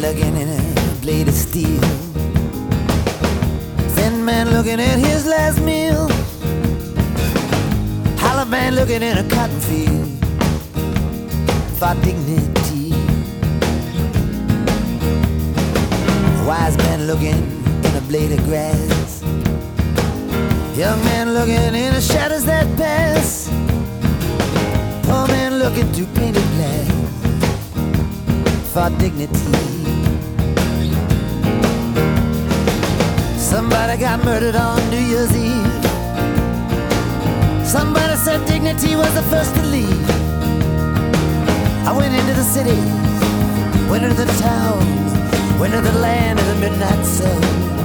looking at a blade of steel. Thin man looking at his last meal. Hollow man looking in a cotton field for dignity. A wise man looking in a blade of grass. Young man looking in the shadows that pass. Poor man looking through painted glass for dignity. Somebody got murdered on New Year's Eve. Somebody said dignity was the first to leave. I went into the cities, went into the towns, went to the land of the midnight sun.